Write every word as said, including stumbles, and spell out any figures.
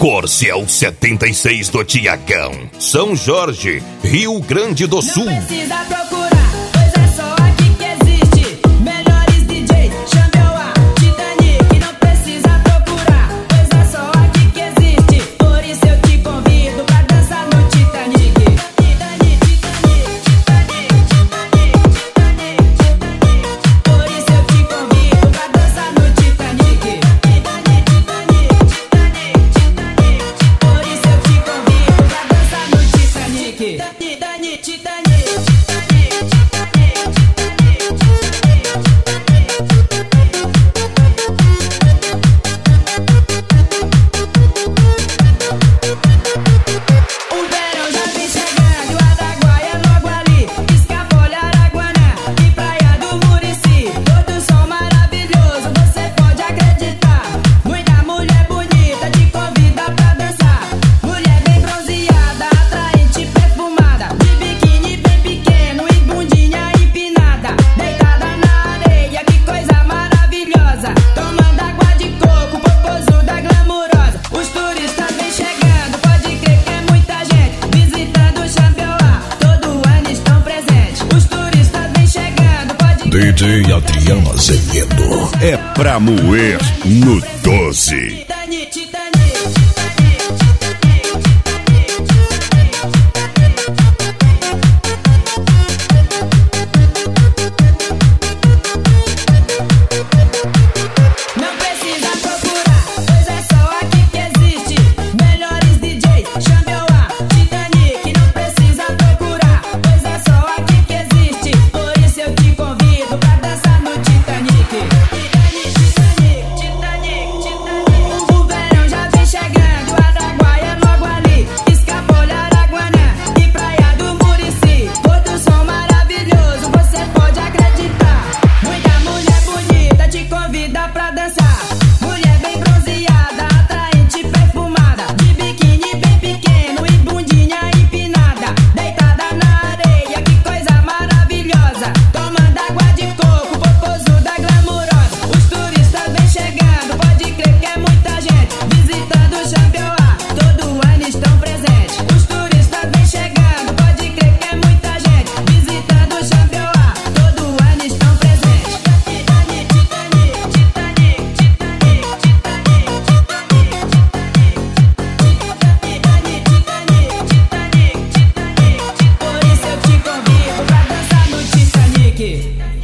Corcel setenta e seis do Tiagão, São Jorge, Rio Grande do Sul. Não precisa procurar, pois é só aqui que existe. Melhores D Js, Chambeoá, Titanic. Não precisa procurar, pois é só aqui que existe. Por isso eu te convido pra dançar no Titanic. Titanic, Titanic, Titanic, Titanic, Titanic, Titanic. Por isso eu te convido pra dançar no Titanic. Titanic, Titanic, Titanic, Titanic. Por isso eu te convido pra dançar no Titanic. Titanic, Titanic. O verão já vem chegando, Araguaia é logo ali. Escafolha, Araguaná e Praia do Murici. Todo som maravilhoso, você pode acreditar. Muita mulher bonita te convida pra dançar. Mulher bem bronzeada, atraente, perfumada, de biquíni bem pequeno e bundinha empinada. Deitada na areia, que coisa maravilhosa. Tomando água de coco, popozuda glamurosa. Os turistas vêm chegando, pode crer que é muita gente visitando Chambeoá, todo ano estão presentes. Os turistas vêm chegando, pode crer. D J Adriano Azevedo é pra moer no doze. Titanic, Titanic. Não precisa procurar, pois é só aqui que existe. Melhores D Js, Chambeoá, Titanic. Não precisa procurar, pois é só aqui que existe. Por isso eu te convido pra dançar no Titanic. Titanic, Titanic, Titanic, Titanic. O verão já vem chegando, Araguaia é logo ali. Escafolha, Araguaná e Praia do Murici. Outro som maravilhoso, você pode acreditar. Muita mulher bonita te convida pra dançar. Mulher bem bronzeada, atraente, perfumada, de biquíni bem pequeno e bundinha empinada. Deitada na areia, que coisa maravilhosa. Tomando água de coco, popozuda glamurosa. Os turistas vêm chegando, pode crer que é muita gente visitando Chambeoá, todo ano estão presentes. Os turistas vêm chegando, pode crer que é muita gente visitando Chambeoá, todo ano estão presentes. Titanic, Titanic, Titanic, Titanic, Titanic, Titanic, Titanic, Titanic. Por isso eu te convido pra dançar no Titanic.